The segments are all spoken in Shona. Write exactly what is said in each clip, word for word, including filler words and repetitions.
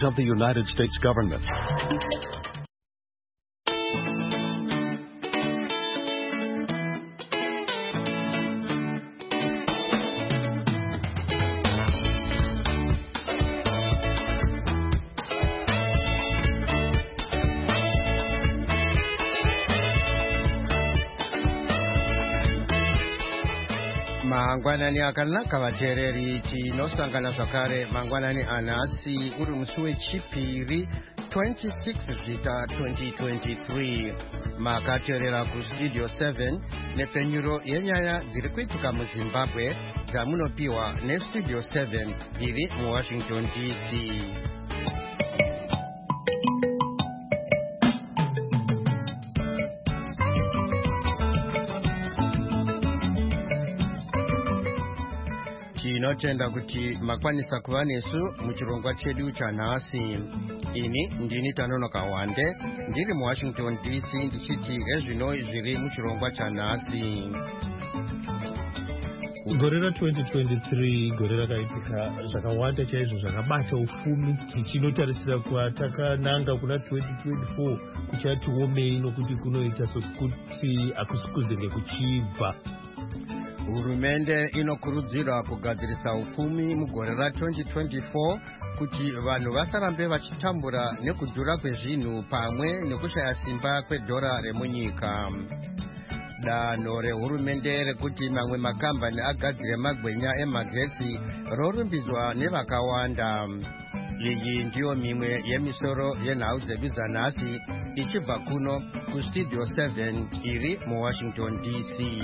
of the United States government. Mangwanani akanaka vateereri tinosangana zvakare mangwanani anhasi uri musi wechipiri twenty-six zvita twenty twenty-three makateerera kustudio seven nepfenyuro yenyaya dziri kuitika muzimbabwe dzamunopiwa nestudio seven iri muwashington D C. Tinotenda kuti makwanisa kuva nesu muchirongwa chedu chanhasi. Ini ndini Tanonoka Wande ndiri muwashington D C ndichiti ezvino zviri muchirongwa chanhasi. Gore ra twenty twenty-three gore rakaitika zvakawanda chaizvo zvakabata ufumi tichinotarisira kuva takananga kuna twenty twenty-four kuchati womei nokuti kunoita sokuti hakusi kuzenge kuchibva. Hurumende inokurudzirwa kugadzirisa ufumi mugore ra twenty twenty-four kuti vanhu vasarambe vachitambura nekudhura kwezvinhu pamwe nekushaya simba kwedhora remunyika. Danho rehurumende rekuti mamwe makambani agadzire magwenya emagetsi rorumbidzwa nevakawanda. Iyi ndiyo mimwe yemisoro yenhau dzedu dzanhasi ichibva kuno kustudio seven iri muwashington D C.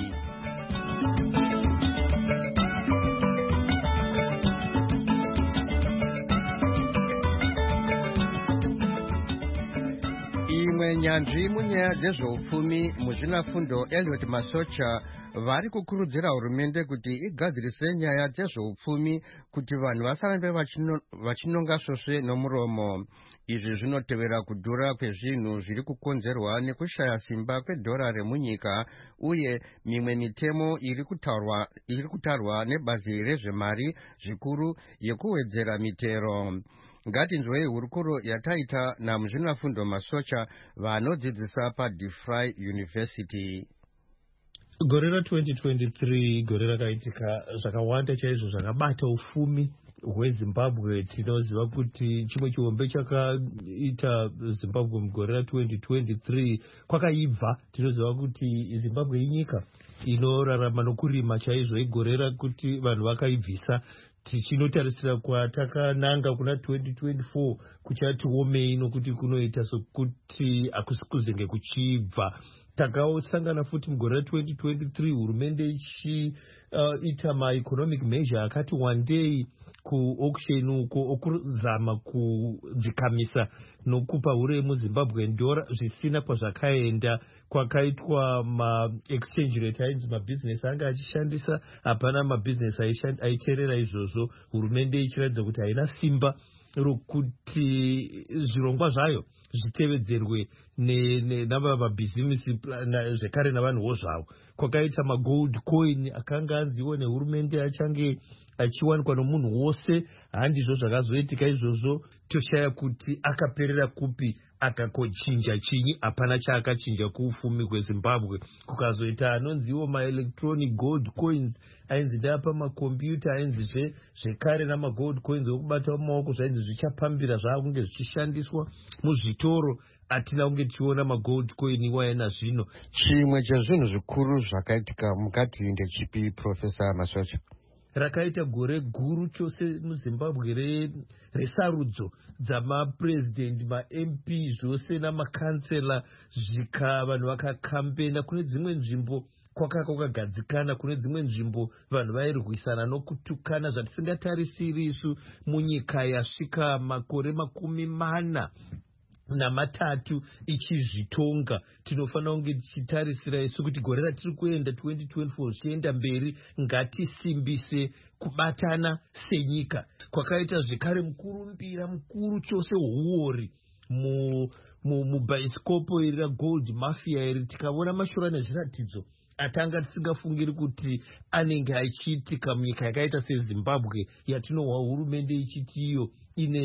Imwe nyanzvi munyaya dzezveupfumi muzvinafundo Elliot Masocha vari kukurudzira hurumende kuti igadzirise nyaya dzezveupfumi kuti vanhu vasarambe vachinonga svosve nomuromo. Izvi zvinotevera kudhura kwezvinhu zviri kukonzerwa nekushaya simba kwedhora remunyika uye mimwe mitemo iri kutarwa iri kutarwa nebazi rezvemari zvikuru yekuwedzera mitero. Ngatinzwei hurukuro yataita namuzvinafundo Masocha vanodzidzisa paDeFry University. Gore ra twenty twenty-three gore rakaitika zvakawanda chaizvo zvakabata ufumi hweZimbabwe. Tinoziva kuti chimwe chihombe chakaita Zimbabwe mugore ra twenty twenty-three kwakaibva. Tinoziva kuti Zimbabwe inyika inorarama nokurima chaizvo. Igore rakuti vanhu vakaibvisa tichinotarisira kuva takananga kuna twenty twenty-four kuchati womei nokuti kunoita sokuti hakusi kuzenge kuchibva. Takasangana futi mugore ra twenty twenty-three hurumende ichiita uh, ma-economic measure akati wandei kuauction uko okuzama kudzikamisa nokupa uremu Zimbabwe ndora zvisina kwazvakaenda. Kwakaitwa ma-exchange rate ainzi mabusiness anga achishandisa hapana mabusiness aiteerera izvozvo. Hurumende ichiratidza kuti haina simba rokuti zvirongwa zvayo zvitevedzerwe nava mabhizimisi zvekare navanhuwo zvavo. Kwakaita magold coin akanga anziwo nehurumende achange achiwanikwa nomunhu wose. Handizvo zvakazoitika izvozvo. Toshaya kuti akaperera kupi, akakochinja chinyi. Hapana chaakachinja kuufumi hweZimbabwe. Kukazoita anonziwo maelectronic gold coins ainzi ndapa makombiyuta ainzi zvekare namagold coins okubata mumaoko zvainzi zvichapambira zvaakunge zvichishandiswa muzvitoro. Atina kunge tichiona magold coin iwaina zvino. Chimwe chezvinhu zvikuru zvakaitika mukati ndechipi Professor Masocha? Rakaita gore guru chose muZimbabwe resarudzo dzamapresident, ma-M P zvose namakansela zvika vanhu vakakambena. Kune dzimwe nzvimbo kwakanga kwakagadzikana, kune dzimwe nzvimbo vanhu vairwisana nokutukana zvatisingatarisiri isu munyika yasvika makore makumi mana namatatu ichizvitonga. Tinofanira kunge tichitarisira isu kuti gore ratiri kuenda twenty twenty-four zvichienda mberi ngatisimbise kubatana senyika. Kwakaita zvekare mukurumbira mukuru chose huori mubhaisikopo iri ragold mafia iri. Tikaona mashura nezviratidzo atanga tisingafungiri kuti anenge achiitika munyika yakaita seZimbabwe yatinowa hurumende ichiti iyo ine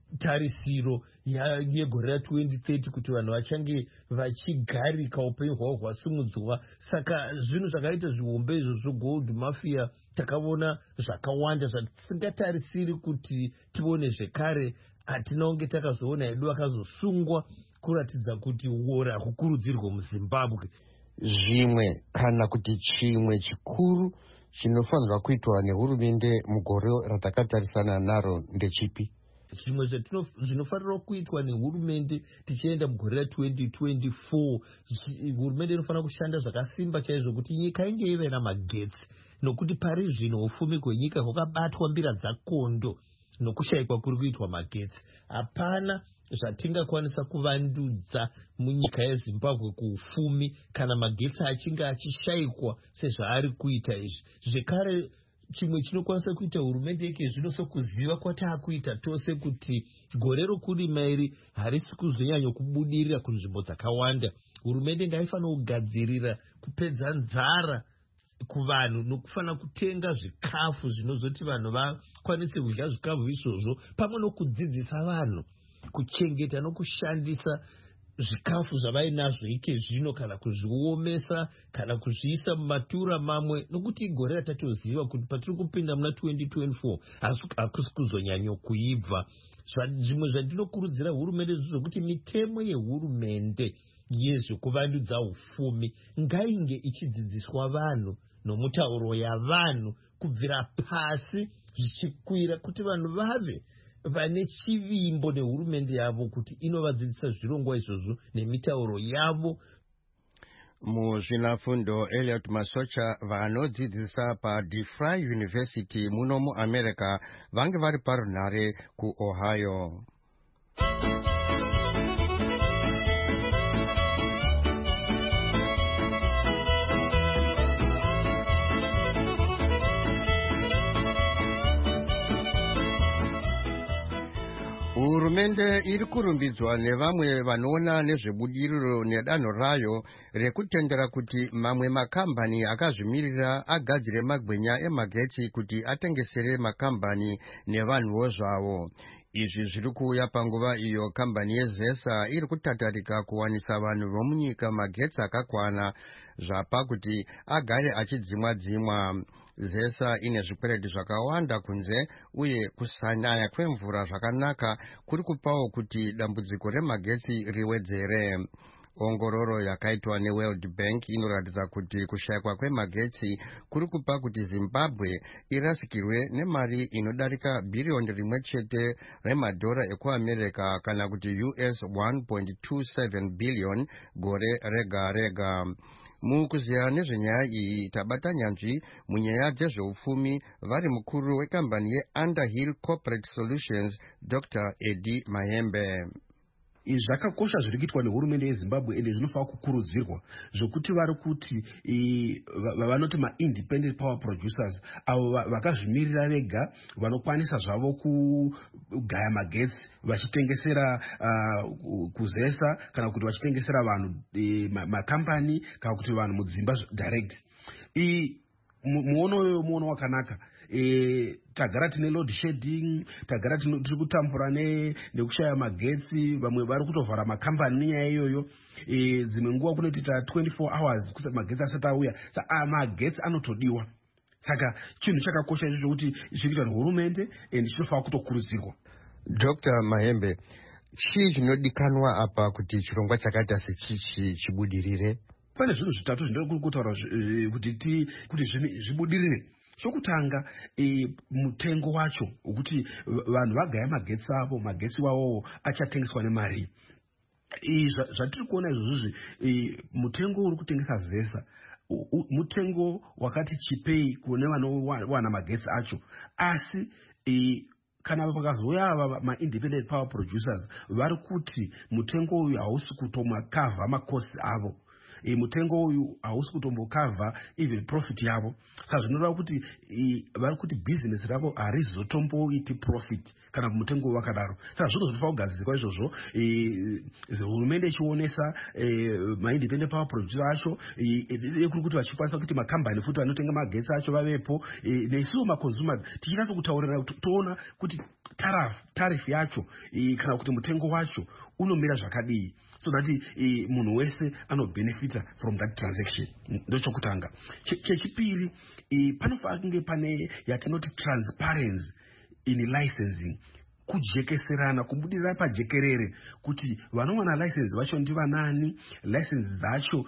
tarisiro yegore ratwenty thirty kuti vanhu vachange vachigarika upenyu hwavo hwasimudzwa. Saka zvinhu zvakaita zvihombe izvozvo gold mafia takaona zvakawanda zvatisingatarisiri kuti tione zvekare. Hatinonge takazoona edu akazosungwa kuratidza kuti wora hakukurudzirwa muZimbabwe. Zvimwe kana kuti chimwe chikuru chinofanirwa kuitwa nehurumende mugore ratakatarisana naro ndechipi? Zvimwe zvinofanirwa kuitwa nehurumende tichienda mugore ratwenty twenty-four, hurumende inofanira kushanda zvakasimba chaizvo kuti nyika inge ive namagetsi, nokuti pari zvino ufumi hwenyika hwakabatwa mbira dzakondo nokushayikwa kuri kuitwa magetsi. Hapana zvatingakwanisa kuvandudza munyika yeZimbabwe kuufumi kana magetsi achinge achishayikwa sezvaari kuita izvi. Zvekare chimwe chinokwanisa kuita hurumende yake zvino sokuziva kwataakuita tose kuti gore rokurima iri harisi kuzonyanya kubudirira kunzvimbo dzakawanda. Hurumende ngaifanira kugadzirira kupedza nzara kuvanhu nokufana kutenga zvikafu zvinozoti vanhu vakwanise kudya zvikafu izvozvo, pamwe nokudzidzisa vanhu kuchengeta nokushandisa zvikafu zvavainazvo ike zvino, kana kuzviomesa kana kuzviisa mumatura mamwe, nokuti gore ratatoziva kuti patiri kupinda muna twenty twenty-four hakusi kuzonyanyo kuibva. Zvimwe zvandinokurudzira hurumende zvokuti mitemo yehurumende yezvekuvandudza ufumi ngainge ichidzidziswa vanhu nomutauro yavanhu kubvira pasi zvichikwira, kuti vanhu vave vane chivimbo nehurumende yavo kuti inovadzidzisa zvirongwa izvozvo nemitauro yavo. Muzvinafundo Elliot Masocha vanodzidzisa paDeFry University muno muAmerica vange vari parunhare kuOhio. Hurumende iri kurumbidzwa nevamwe vanoona nezvebudiriro nedanho rayo rekutendera kuti mamwe makambani akazvimirira agadzire magwenya emagetsi kuti atengesere makambani nevanhuwo zvavo. Izvi zviri kuuya panguva iyo kambani yeZESA iri kutatarika kuwanisa vanhu vomunyika magetsi akakwana zvapa kuti agare achidzimwa dzimwa. ZESA ine zvikwereti zvakawanda kunze uye kusanaya kwemvura zvakanaka kuri kupawo kuti dambudziko remagetsi riwedzere. Ongororo yakaitwa neWorld Bank inoratidza kuti kushayikwa kwemagetsi kuri kupa kuti Zimbabwe irasikirwe nemari inodarika bhiriyoni rimwe chete remadhora ekuAmerica kana kuti U S one point two seven billion gore rega rega. Mukuziya nezvenyaya iyi tabata nyanzvi munyaya dzezveupfumi vari mukuru wekambani yeUnderhill Corporate Solutions Doctor Eddie Mahembe. Zvakakosha zviri kuitwa nehurumende yeZimbabwe ende zvinofanira kukurudzirwa, zvokuti vari kuti vanoti ma-independent power producers avo vakazvimirira vega vanokwanisa zvavo kugaya magetsi vachitengesera uh, kuZESA kana kuti vachitengesera vanhu makambani kana kuti vanhu mudzimba direct. Muono uyo muono wakanaka. E, tagara tine load shedding, tagara tiri kutambura nekushaya magetsi, vamwe vari kutovhara makambani nenyaya iyoyo. E, dzimwe nguva kunoita twenty-four hours kusati magetsi asati auya. Saka magetsi anotodiwa. Saka chinhu chakakosha icho kuti zvinoitwa nehurumende ende chinofanira kutokurudzirwa. Doctor Mahembe, chii chinodikanwa apa kuti chirongwa chakaita sechichi chibudirire? Pane zvinhu zvitatu zvinoda kutaura kuti zvibudirire. Chokutanga e, mutengo wacho ukuthi vanhu vagaya magetsi avo, magetsi wawo achatengeswa nemari. E, zvatiri kuona izvozvo e, mutengo uri kutengesa ZESA mutengo wakati chipei kune vanowana magetsi acho, asi e, kana pakazouya ma-independent power producers vari kuti mutengo uyu hausi kutomakavha makosti avo. E, mutengo uyu hausi kutombokavha even profit yavo. Saka zvinoreva kuti vari kuti business ravo harizotomboiti profit kana mutengo wakadaro. Saka zvino zvinofanira kugadzirwa izvozvo, hurumende ichionesa ma-independent power producer acho kuri kuti vachikwanisa kuti makambani futi vanotenga magetsi acho vavepo, nesuwo maconsumer tichinatsa kutaurira toona kuti tarif tarif yacho e, kana kuti mutengo wacho unomira zvakadii, so that e, munhu wese anobenefita from that transaction. Ndochokutanga. Chechipiri, e, panofanira kunge pane yatinoti transparency in licensing, kujekeserana, kubudirira pajekerere kuti vanowana license vacho ndivanani, license dzacho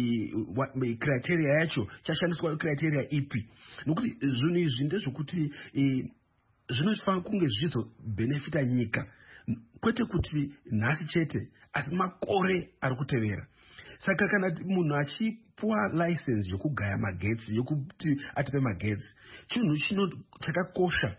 e, criteria yacho chashandiswa criteria ipi, nokuti zvinhu izvi ndezvokuti e, zvinofanira kunge zvizo benefita nyika, kwete kuti nhasi chete asi makore ari kutevera. Saka kana munhu achipuwa license yokugaya magetsi, yokuti atipe magetsi, chinhu chino chakakosha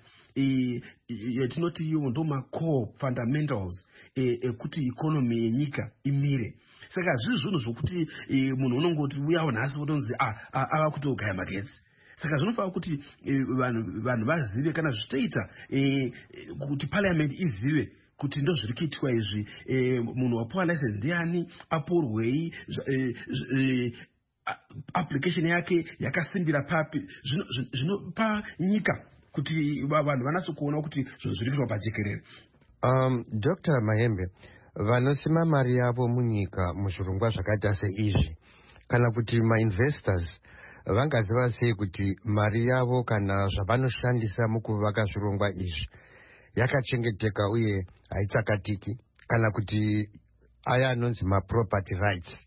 yatinoti iwo ndo macore fundamentals ekuti e, economy yenyika imire. Saka zvizvi zvinhu zvokuti e, munhu unongoti uyawo nhasi utonzi ava kutogaya magetsi. Saka zvinofanira kuti vanhu vanhu vazive, kana zvichitoita e, kuti parliament izive kuti ndo zviri kuitwa izvi, e, munhu wapuwa license ndiani, apurwei, e, e, application yake yakasimbira papi, zvinopa nyika kuti vanhu vanatso kuona kuti zvinhu zviri kuitwa pajekerere. Um, Doctor Mahembe, vanosima mari yavo munyika muzvirongwa zvakaita seizvi, kana kuti ma-investors vangaziva sei kuti mari yavo kana zvavanoshandisa mukuvaka zvirongwa izvi yakachengeteka uye haitsakatiki, kana kuti aya anonzi ma-property rights?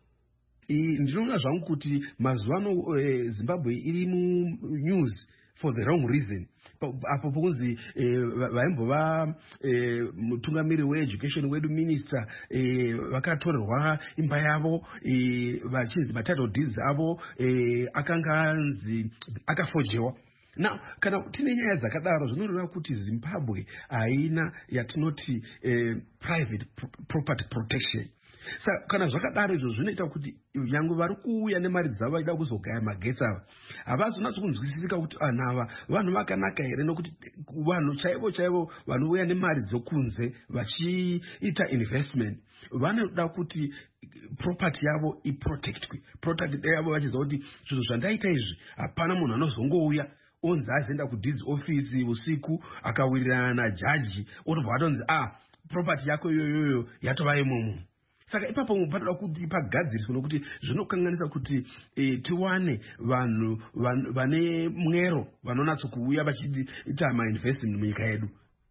Ndinoona zvangu kuti mazuva ano e, Zimbabwe iri munews for the wrong reason. Apo pokunzi vaimbova mutungamiri weeducation wedu minister vakatorerwa imba yavo vachinzi matitle deeds avo akanga anzi akafojewa. Now, kana tine nyaya dzakadaro zvinoreva kuti Zimbabwe haina yatinoti eh, private property protection. Saka kana zvakadaro izvo zvinoita kuti yangu vari kuuya nemari dzavo vachida kuzogaya magetsi ava havazonatso kunzwisisika kuti anava vanhu vakanaka here, nokuti vanhu chaivo chaivo vanouya nemari dzokunze vachiita investment vanoda kuti property yavo iprotectwe, property yavo vachiziva kuti zvinhu zvandaita izvi hapana munhu anozongouya onzi azienda kudeeds office usiku akawirirana najaji otobva atonzi ah property yako iyoyoyo yatova yemunhu. Saka ipapo panoda kuti pagadziriswe, nokuti zvinokanganisa kuti e, tiwane vanhu vane mwero vanonatso kuuya vachiita ma-investment munyika yedu.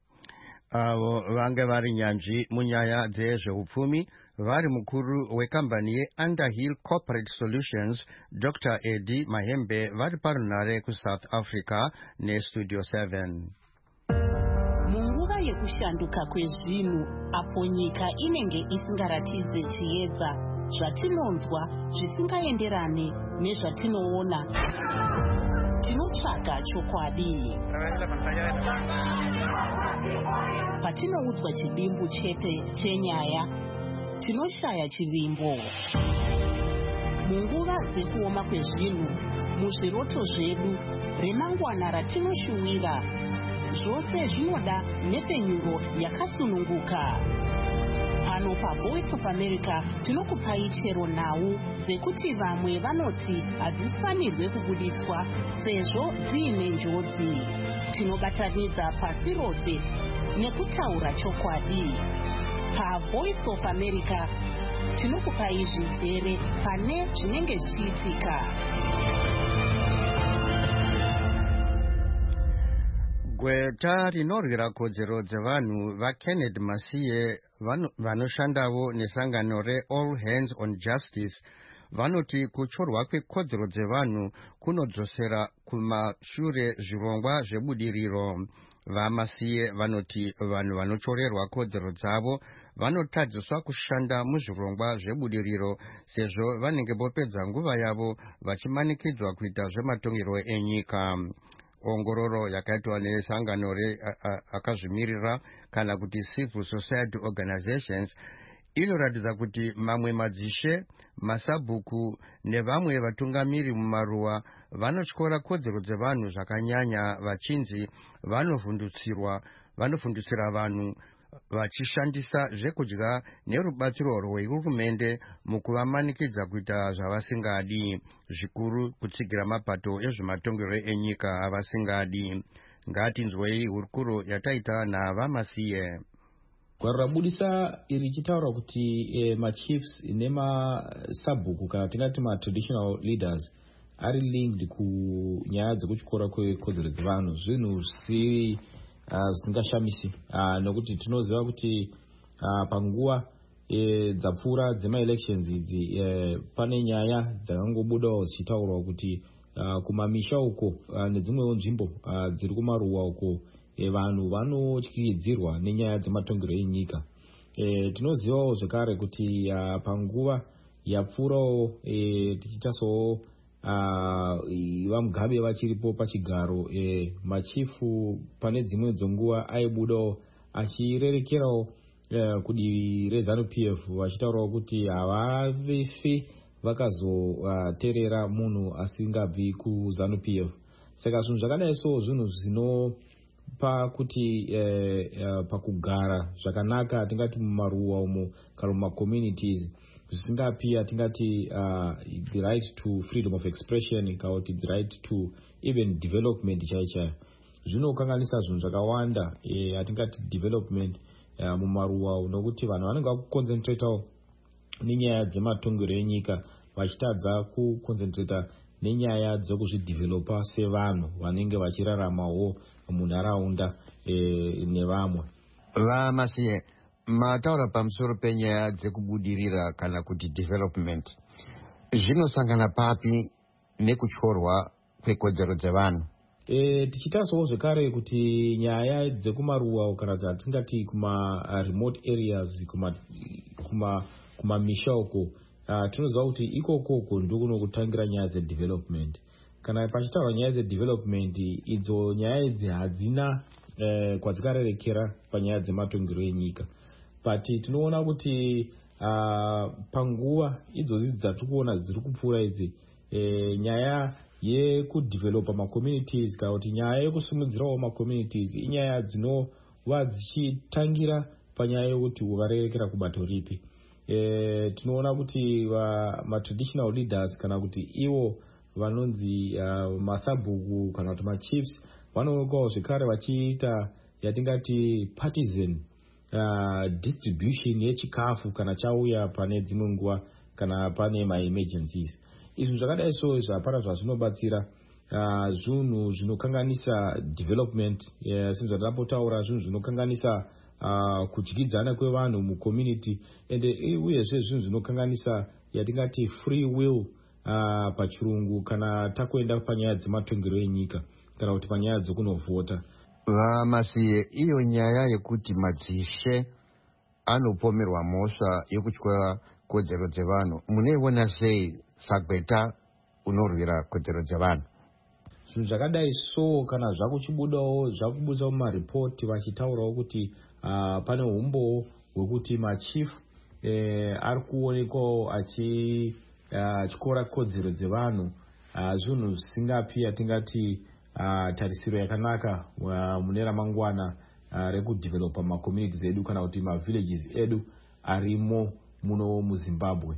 Avo vange vari nyanzvi munyaya dzezveupfumi, vari mukuru wekambani yeUnderhill Corporate Solutions, Doctor Eddie Mahembe, vari parunare kuSouth Africa neStudio seven. Munguva yekushanduka kwezvinhu, apo nyika inenge isingaratidze chiedza, zvatinonzwa zvisingaenderane nezvatinoona, tinotsvaga chokwadi. Patinoudzwa chidimbu chete chenyaya, tinoshaya chivimbo. Munguva dzekuoma kwezvinhu, muzviroto zvedu, remangwana ratinoshuwira, zvose zvinoda nhepfenyuro yakasununguka. Pano paVoice of America tinokupai chero nhau dzekuti vamwe vanoti hadzifanirwe kubuditswa sezvo dziine njodzi. Tinobatanidza pasi rose nekutaura chokwadi. PaVoice of America tinokupai zvizere pane zvinenge zvichiitika. Gweta rinorwira kodzero dzevanhu vaKenneth Masiye vanoshandavo nesangano reAll Hands on Justice vanoti kuchorwa kwekodzero dzevanhu kunodzosera kumashure zvirongwa zvebudiriro. VaMasiye vanoti vanhu vanochorerwa kodzero dzavo vanotadziswa kushanda muzvirongwa zvebudiriro sezvo vanenge vopedza nguva yavo vachimanikidzwa kuita zvematongero enyika. Ongororo yakaitwa nesangano akazvimirira kana kuti civil society organizations inoratidza kuti mamwe madzishe, masabhuku nevamwe vatungamiri mumaruwa vanotyora kodzero dzevanhu zvakanyanya vachinzi vanovhundutsirwa vanovhundutsira vanhu vachishandisa zvekudya nerubatsiro rwehurumende mukuvamanikidza kuita zvavasingadi, zvikuru kutsigira mapato ezvematongero enyika avasingadi. ngatinzwei hurukuro yataita naVamasiye. Gwaro rabudisa iri richitaura kuti eh, machiefs nemasabhuku kana tingati matraditional leaders ari linked kunyaya dzekuchikora kwekodzero dzevanhu, zvinhu zvisiri zvisingashamisi uh, uh, nokuti tinoziva kuti uh, panguva e, dzapfuura dzemaelections idzi e, pane nyaya dzakangobudawo dzichitaurwa kuti uh, kumamisha uko uh, nedzimwewo nzvimbo uh, dziri kumaruwa uko e, vanhu vanotyidzirwa nenyaya dzematongero enyika. E, tinozivawo zvekare kuti uh, panguva yapfuurawo e, tichitasawo uh, vamugabe vachiripo pachigaro e, machifu pane dzimwe dzonguva aibudawo achirerekerawo Uh, kudi rezanu P F vachitaurawo kuti havavefi vakazoterera uh, munhu asingabvi kuzanu P F. Saka zvinhu zvakadai so zvinhu zvinopa kuti uh, uh, pakugara zvakanaka tingati mumaruwa umo kana mumacommunities zvisingapi atingati uh, the right to freedom of expression kana kuti the right to even development chaiyo chaiyo. Zvinokanganisa zvinhu zvakawanda eh, atingati development Uh, mumaruwa nokuti vanhu vanenge vakuconcentratawo nenyaya dzematongero enyika vachitadza kuconcentrata nenyaya dzekuzvidevelopa sevanhu vanenge vachiraramawo munharaunda eh, nevamwe. Vamasiye, mataura pamusoro penyaya dzekubudirira kana kuti development, zvinosangana papi nekutyorwa kwekodzero dzevanhu? E, tichitasawo zvekare kuti nyaya dzekumaruwa kana dzatingati kuma remote areas kuma kuma kumamisha uko uh, tinoziva kuti ikokoko ndokuno kutangira nyaya dzedevelopment. Kana pachitaurwa nyaya dzedevelopment idzo nyaya idzi hadzina eh, kwadzikarerekera panyaya dzematongero enyika, but tinoona kuti uh, panguva idzodzi dzatiri kuona dziri kupfuura idzi eh, nyaya yekudevelopa macommunities kana kuti nyaya yekusimudzirawo macommunities inyaya dzinova dzichitangira panyaya yekuti ukarerekera kubato ripi. E, tinoona kuti matraditional leaders kana kuti ivo vanonzi uh, masabhuku kana kuti machiefs vanoonekawo zvekare vachiita yatingati partisan uh, distribution yechikafu kana chauya pane dzimwe nguva kana pane maemergencies. Izvi zvakadai so zvapara zvazvinobatsira uh, zvinhu zvinokanganisa development uh, sezvatakambotaura zvinhu zvinokanganisa uh, kudyidzana kwevanhu mucommunity ende uyezve zvinhu zvinokanganisa yatingati free will uh, pachirungu kana takuenda panyaya dzematongero enyika kana kuti panyaya dzekunovhota. Vamasiye, iyo nyaya yekuti madzishe anopomerwa mhosva yekutyora kodzero dzevanhu, muneiona sei sagweta unorwira kodzero dzevanhu? Zvinhu zvakadai so kana zvakuchibudawo zvakubudisa mumaripoti vachitaurawo kuti uh, pane umbowo hwekuti machifu eh, ari kuonekwawo achityora uh, kodzero dzevanhu uh, zvinhu zvisingapi atingati uh, tarisiro yakanaka uh, mune ramangwana uh, rekudevelopa macommunities edu kana kuti mavillages edu arimo muno muZimbabwe.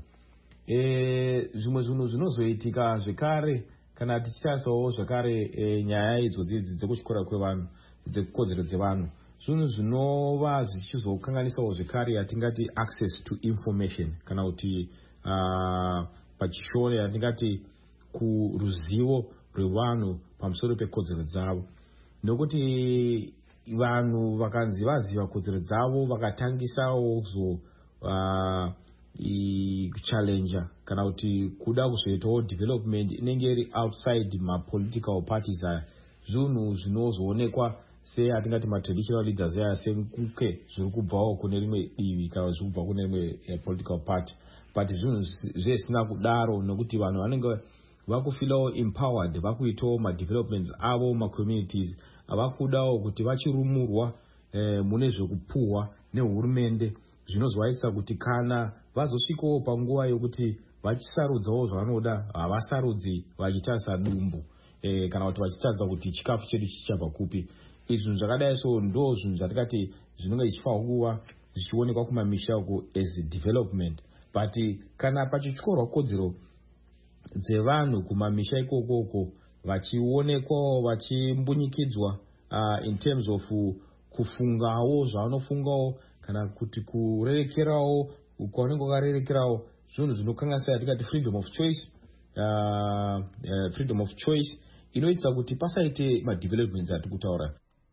E, zvimwe zvinhu zvinozoitika zvekare kana tichitasawo zvekare e, nyaya idzodzi dzekuchikora kwevanhu dzekukodzero dzevanhu, zvinhu zvinova zvichizokanganisawo zvekare yatingati access to information kana kuti uh, pachishore yatingati kuruzivo rwevanhu pamusoro pekodzero dzavo, nokuti vanhu vakanzi vaziva kodzero dzavo vakatangisawo zo uh, kuchallenja kana kuti kuda kuzoitawo development inenge iri outside mapolitical parties aya, zvinhu zvinozoonekwa seatingati matraditional leaders aya senkuke zviri kubvawo kune rimwe divi kana zviri kubva kune rimwe uh, political party, but zvinhu zvisina kudaro nokuti vanhu vanenge vakufilawo empowered vakuitawo madevelopments avo macommunities avakudawo kuti vachirumurwa eh, mune zvekupuhwa nehurumende zvinozovaitisa kuti kana vazosvikawo panguva yokuti vachisarudzawo zvavanoda havasarudzi vachitarisa dumbu e, kana kuti vachitadza kuti chikafu chedu chichabva kupi. Izvi zvinhu zvakadai so ndo zvinhu zvatingati zvinenge zvichifanira kuva zvichionekwa kumamisha uko as development, but kana pachityorwa kodzero dzevanhu kumamisha ikokoko vachionekwawo vachimbunyikidzwa uh, in terms of uh, kufungawo zvavanofungawo kana kuti kurerekerawo kwaunenge wakarerekerawo zvinhu zvinokanganisira tikati freedom of choice uh, uh, freedom of choice inoitisa kuti pasaite madevelopments ati kutaura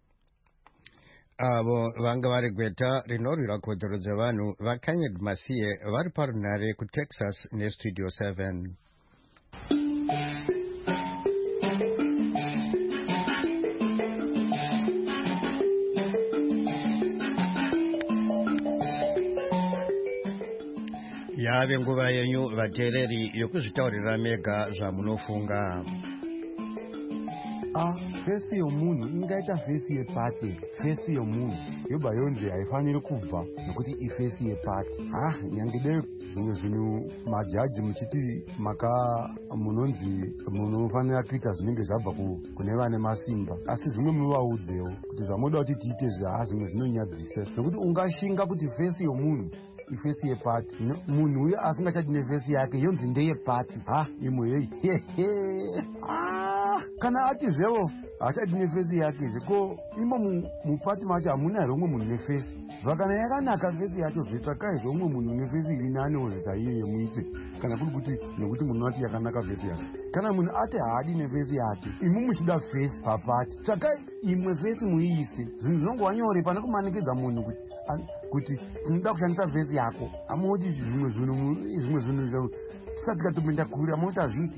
avo vanga vari gweta rinorwira kodzero dzevanhu vakanyed masiye vari parunhare kutexas nestudio seven. yave nguva yenyu vateereri yokuzvitaurira mega zvamunofunga. Ah, vhesi yomunhu ingaita vhesi yepati. Vhesi yomunhu yobva yonzi haifaniri kubva nokuti ivhesi yepati. Ah, nyange dei zvimwe zvinhu majaji muchiti maka munonzi munofanira kuita zvinenge zvabva kune vane masimba, asi zvimwe muvaudzewo kuti zvamunoda kuti tiite zvaha zvimwe zvinonyadzisa nokuti ungashinga kuti vhesi yomunhu ifesi yepati munhu uyo asingachati nevhesi yake yonzi ndeyepati. Ha imwe hei kana atizvewo hachati nefesi yake zveko imo mupati macho hamuna romwe munhu nefesi vakana yakanaka fesi yacho zvetsvakai zvomwe munhu nefesi iri nanewo zvisaiye muise kana kuri kuti nekuti munhu ati yakanaka fesi yake. Kana munhu ati haadi nefesi yake imi muchida fesi papati tsvakai imwe fesi muiise zvinhu zvinongova nyore pane kumanikidza munhu kuti kuti unoda kushandisa vhesi yako amoti zvimwe zvinhu zvimwe zvinhu tisati tikatopinda kure amoti hazviti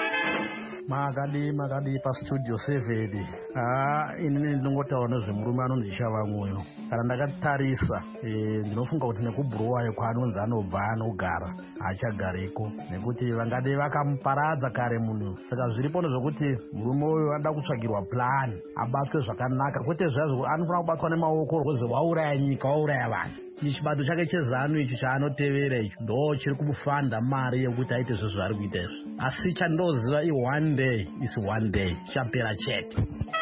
makadi makadi pastudio seven. Ah, inini ndinongotaura nezvemurume anonzi Chavamwoyo. Kana ndakatarisa ndinofunga kuti nekubhurowayo kwaanonzi anobva anogara hachagariko nekuti vangade vakamuparadza kare munhu. Saka zviripo nezvokuti murume uyu anoda kutsvagirwa plan abatwe zvakanaka kwete zvazvo anofanira kubatwa nemaoko rweze wauraya nyika wauraya vanhu. Chibato chake chezanu ichi chaanotevera ichi ndo chiri kumufanda mari yekuti aite izvo zvari kuita izvi, asi chandoziva i one day is one day chapera chete.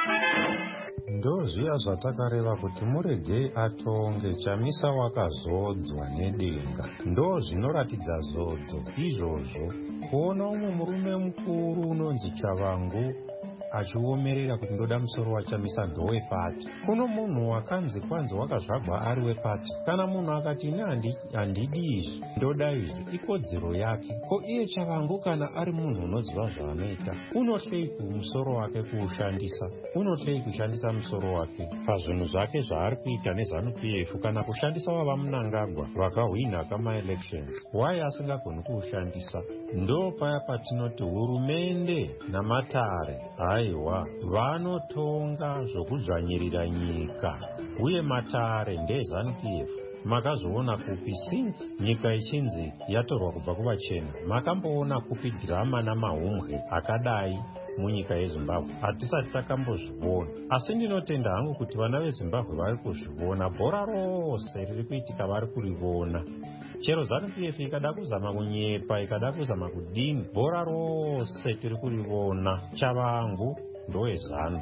Ndozviya zvatakareva kuti muregei atonge chamisa wakazodzwa nedenga. Ndo zvinoratidza zodzo izvozvo kuona umwe murume mukuru unonzi Chavangu achiomerera kuti ndoda musoro wachamisa ndowepati. Kuno munhu wakanzi kwanzi wakazvagwa ari wepati. Kana munhu akati ine handidi izvi ndoda izvi ikodzero yake. Ko iye Chavangu kana ari munhu unoziva zvaanoita unohlei kumusoro wake kuushandisa unohlei kushandisa musoro wake pazvinhu zvake zvaari kuita nezanu P F kana kushandisa wava Mnangagwa vakahwina kama-elections. Why asingagoni kuushandisa? Ndo paya patinoti hurumende namatare aiwa vanotonga zvokudzvanyirira nyika uye matare ndezanu P F. Makazoona kupi since nyika ichinzi yatorwa kubva kuvachena? Makamboona kupi drama namahumwe akadai munyika yeZimbabwe? Hatisati takambozviona, asi ndinotenda hangu kuti vana veZimbabwe vari kuzviona. Bhora rose riri kuitika vari kuriona. Chero zanu P F ikada kuzama kunyepa ikada kuzama kudini, bhora rose tiri kuriona. Chavangu ndowezanu.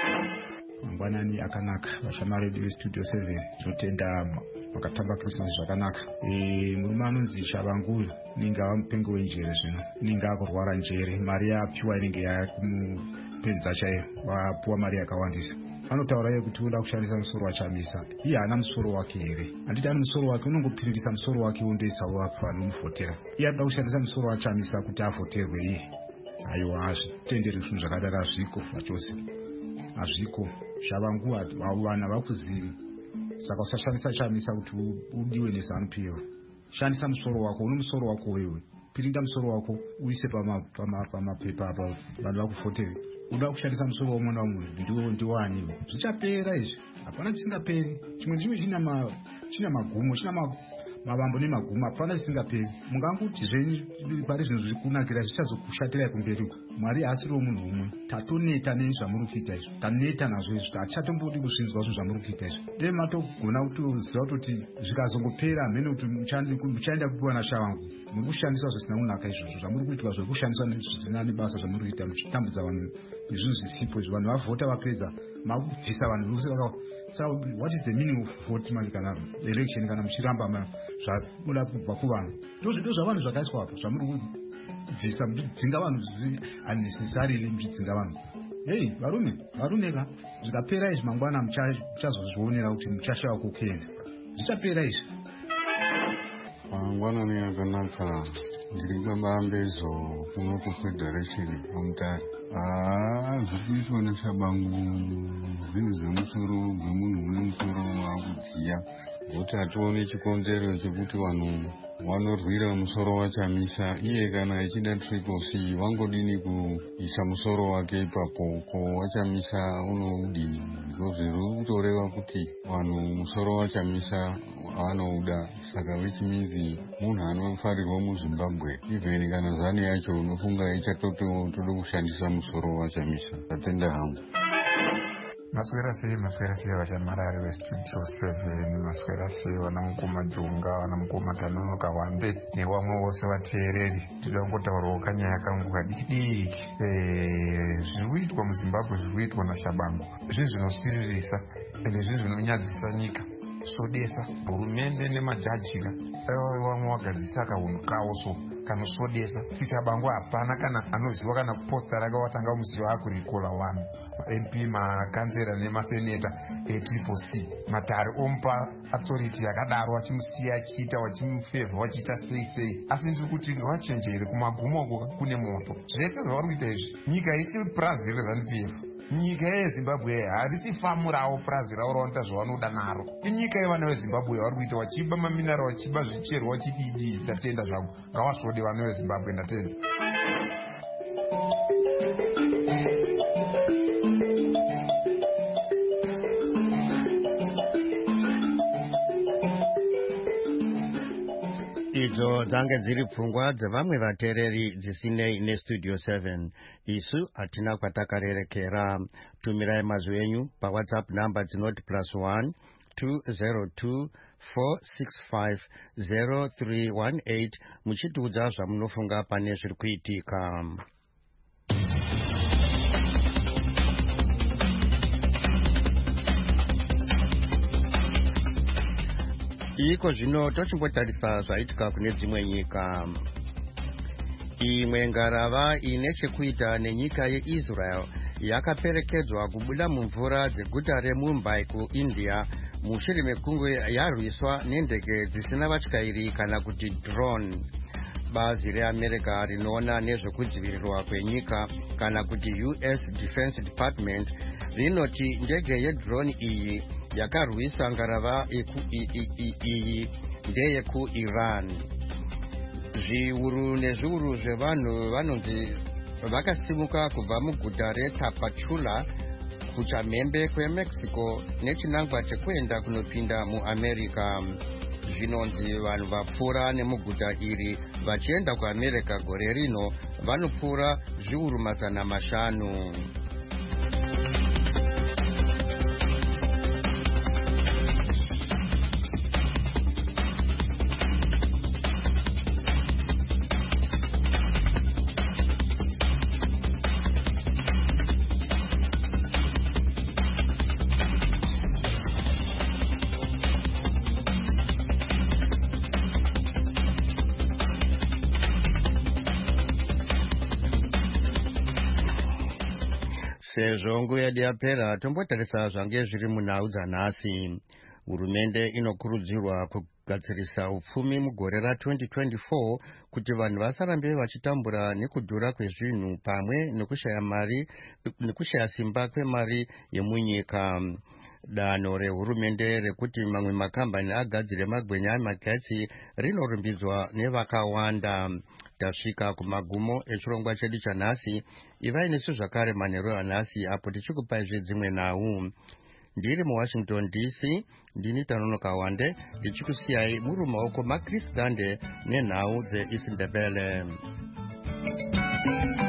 Mangwanani akanaka vashamari vedu vestudio seven, tinotenda makatamba Christmas zvakanaka. E, murume anonzi Chavangu ninga mupengo wenjere zvino ninga akurwara njere, mari yapiwa inenge yakumupenza chaiyo, wapuwa mari yakawandisa. Anotaura iye kuti unoda kushandisa musoro wachamisa. Iye haana musoro wake here, handiti ane musoro wake, unongopindisa musoro wake undoisa wapo anomuvhotera. Iye anoda kushandisa musoro wachamisa kuti avhoterwe iye. Aiwa, hazvitenderi zvinhu zvakadaro, hazviko zvachose, hazviko. Chavangu vana vakuzivi, saka usashandisa chamisa kuti udiwe nezanu P F. Shandisa musoro wako, une musoro wako wewe, pirinda musoro wako uise pamapepa apa vanhu vakuvhotere. Unoda kushandisa musoro womwe naumwe ndiwo ndiwaniwe, zvichapera izvi, hapana chisingaperi. Chimwe chimwe china magumo, china mavambo nemagumo, hapana chisingaperi. Munganguti zvenyu pari zvinhu zviri kunakira zvichazokushatirai kumberi. Mwari haasiriwo munhu umwe. Tatoneta nezvamuri kuita izvi, taneta nazvo izvi, hatichatombodi kusvinzwa zvinhu zvamuri kuita izvi. Dei matogona kutoziva kuti zvikazongopera mhene kuti muchaenda kupiwa naChavangu, muri kushandiswa zvisina kunaka izvozvo. Zvamuri kuitwa zviri kushandiswa zvisina nebasa zvamuri kuita, muchitambudza vanhu nezvinhu zvisipo izvi. Vanhu vavhota vapedza makubvisa vanhu vose vaka. Saka what is the meaning of vote manje kana election kana muchiramba zvabuda kubva kuvanhu? Ndozvo zvavanhu zvakaiswa apo zvamuri kubvisa muchidzinga vanhu zvisi unnecessarily muchidzinga vanhu. Hey, varume, varume ka. Zvikapera izvi mangwana muchazozvionera kuti muchashava kukuenda. Zvichapera izvi. Mangwana ni yakanaka. Ndiri kwambezo kuno kuFederation Mumtare. Ah, zvikuitwa neshabangu zvinhu zvemusoro zvemunhu une musoro wakudziya. Kuti hatione chikonzero chekuti vanhu vanorwira musoro wachamisa. Iye kana echida trikosi wangodini kuisa musoro wake ipapo ko wachamisa unodini. Zviri kutoreva kuti vanhu musoro wachamisa vanouda. Saka vechiminzi munhu anofarirwa muZimbabwe. Even kana zani yacho unofunga ichatoto toda kushandisa musoro wachamisa. Tatenda hangu. Maswera sei maswera sei vachamarari vestudio seven maswera sei vana mukoma Junga vana mukoma Tanonoka Wande nevamwe vose vateereri tinoda kungotaurawo kanyaya kangu kadiki eh zvikuitwa muZimbabwe zvikuitwa naShabangu zvinhu zvinosiririsa ende zvinhu zvinonyadzisa nyika sodesa hurumende nemajajiga vamwe vagadzisa kaunhu kawo so kanosodesa Shabangu hapana kana anoziva kana kuposta rakawatanga muziva akurikola vanhu M P makanzera nemaseneta triple C matare ompa authority yakadaro vachimusiya achiita vachimufevha vachiita sei sei asi ndiri kuti ngavachenjere kumagumo uko kune moto zvese zvavari kuita izvi nyika isi purazi reZANU P F nyika yeZimbabwe harisi famu rawo purazi rawo ravanoita zvavanoda naro inyika yevana veZimbabwe vari kuita vachiba maminara vachiba zvicherwa vachidii ndatenda zvangu ngavasvode vana veZimbabwe ndatenda. Idzo dzange dziri pfungwa dzevamwe vateereri dzisinei nestudio seven. Isu hatina kwatakarerekera. Tumirai mazwi enyu paWhatsApp number dzinoti plus one two zero two four six five zero three one eight muchitiudza zvamunofunga pane zviri kuitika. Iko zvino tochimbotarisa zvaitika kune dzimwe nyika. Imwe ngarava ine chekuita nenyika yeIsrael yakaperekedzwa kubuda mumvura dzeguta reMumbai kuIndia mushure mekunge yarwiswa nendege dzisina vatyairi kana kuti drone. Bazi reAmerica rinoona nezvekudzivirirwa kwenyika kana kuti U S Defense Department rinoti ndege yedrone iyi yakarwisa ngarava iyi ndeyekuIran. Zviuru nezviuru zvevanhu vanonzi vakasimuka kubva muguta reTapachula kuchamhembe kweMexico nechinangwa chekuenda kunopinda muAmerica. Zvinonzi vanhu vapfuura nemuguta iri vachienda kuAmerica gore rino vanopfuura zviuru mazana mashanu. Sezvo nguva yedu yapera tombotarisa zvange zviri munhau dzanhasi. Hurumende inokurudzirwa kugadzirisa upfumi mugore ra twenty twenty-four kuti vanhu vasarambe vachitambura nekudhura kwezvinhu pamwe nekushaya mari nekushaya simba kwemari yemunyika. Danho rehurumende rekuti mamwe makambani agadzire magwenya amagetsi rinorumbidzwa nevakawanda. Tasvika kumagumo echirongwa chedu chanhasi. Ivai nesu zvakare manheru anhasi apo tichikupai zvedzimwe nhau. Ndiri muWashington D C ndini Tanonoka Wande ndichikusiyai muri mumaoko maChris Dande nenhau dzeIsindebele.